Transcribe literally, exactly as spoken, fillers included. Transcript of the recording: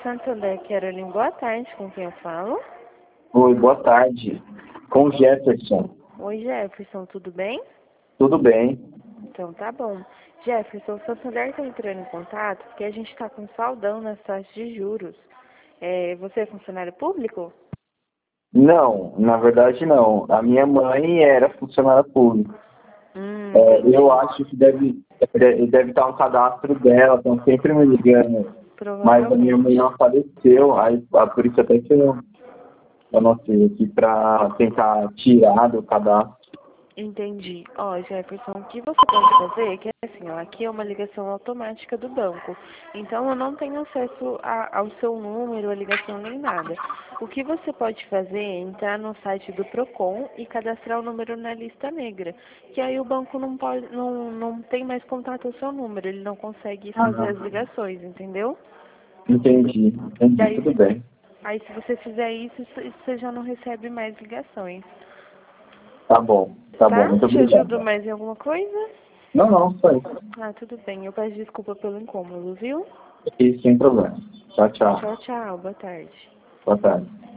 Santander, Caroline, boa tarde, com quem eu falo? Oi, boa tarde. Com o Jefferson. Oi, Jefferson, tudo bem? Tudo bem? Então tá bom. Jefferson, o Santander está entrando em contato porque a gente está com saldão nas taxas de juros. É, você é funcionário público? Não, na verdade não. A minha mãe era funcionária pública. Hum, É, entendi. eu acho que deve, deve, deve estar um cadastro dela, estão sempre me ligando. Mas a minha mãe Provavelmente. não faleceu, aí ah, por isso até que eu anotei aqui para tentar tirar do cadastro. Entendi. Ó, Jefferson, o que você pode fazer é que assim, ó, aqui é uma ligação automática do banco. Então eu não tenho acesso a, ao seu número, a ligação nem nada. O que você pode fazer é entrar no site do Procon e cadastrar o número na lista negra. Que aí o banco não pode, não, não tem mais contato ao seu número, ele não consegue fazer Ah, as ligações, entendeu? entendi, entendi, Daí, tudo bem. aí se você fizer isso, isso- você já não recebe mais ligações. Tá bom, tá bom, Tá? muito Te ajudo obrigado. mais em alguma coisa? Não, não, só isso. Ah, tudo bem. Eu peço desculpa pelo incômodo, viu? E sem problema. Tchau, tchau. Tchau, tchau. Boa tarde. Boa tarde.